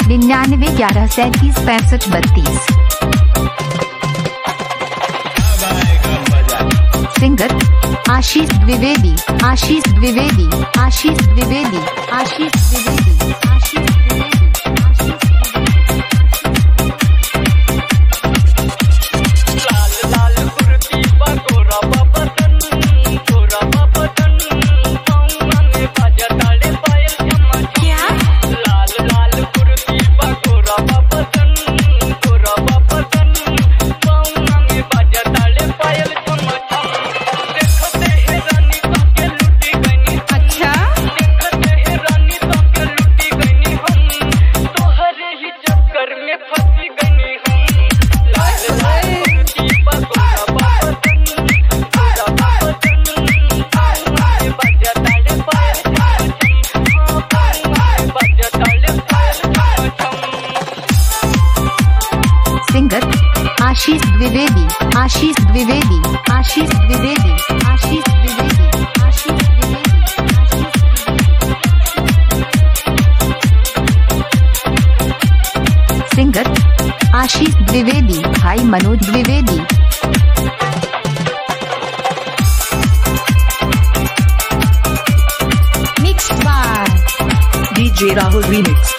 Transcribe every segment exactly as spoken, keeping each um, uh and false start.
निन्यानवे ग्यारह सैंतीस पैंसठ बत्तीस। Singer Ashish Dwivedi, Ashish Dwivedi, Ashish Dwivedi, Ashish Dwivedi, Ashish Dwivedi. Singer Ashish Dwivedi, Ashish Dwivedi, Ashish Dwivedi, Ashish Dwivedi, Ashish Dwivedi. Singer Ashish Dwivedi, भाई Manoj Dwivedi. Mix by DJ Rahul remix.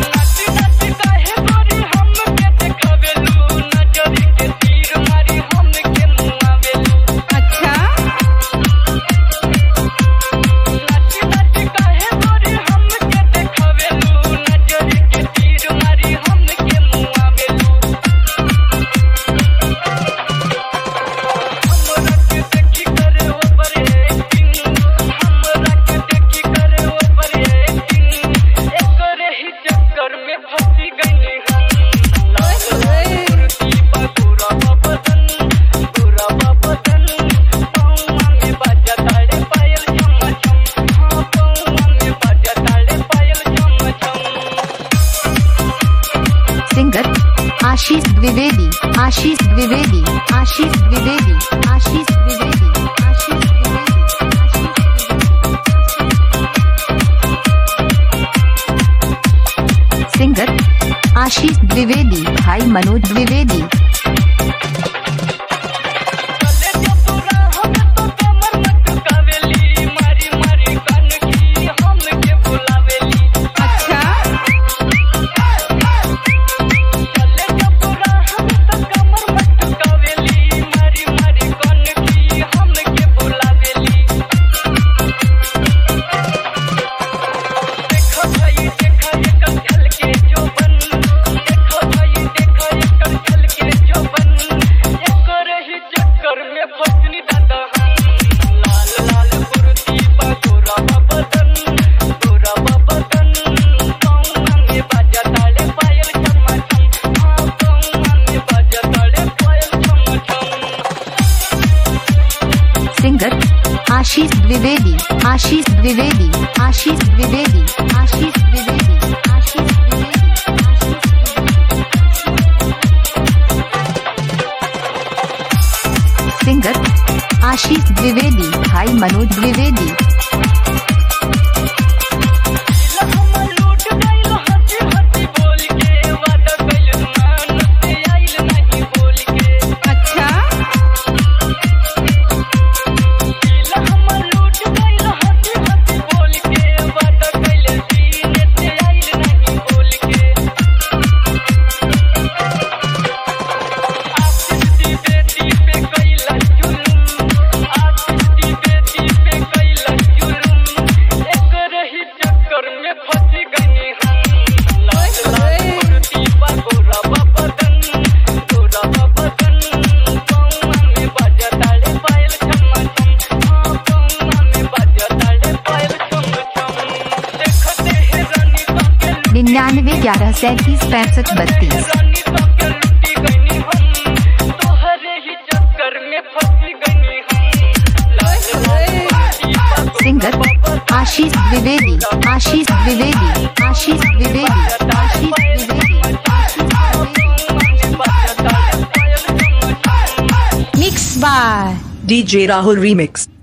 Singer Ashish Dwivedi, Ashish Dwivedi, Ashish Dwivedi, Ashish Dwivedi, Ashish Dwivedi. Singer Ashish Dwivedi, भाई मनोज द्विवेदी। सिंगर आशीष द्विवेदी, आशीष द्विवेदी, आशीष द्विवेदी, आशीष द्विवेदी, आशीष द्विवेदी। सिंगर आशीष द्विवेदी, भाई मनोज द्विवेदी। निन्यानवे ग्यारह सैंतीस पैंसठ बत्तीस। Singer Ashish Dwivedi, Ashish Dwivedi, Ashish Dwivedi, Ashish Dwivedi. Mixed by D J Rahul Remix.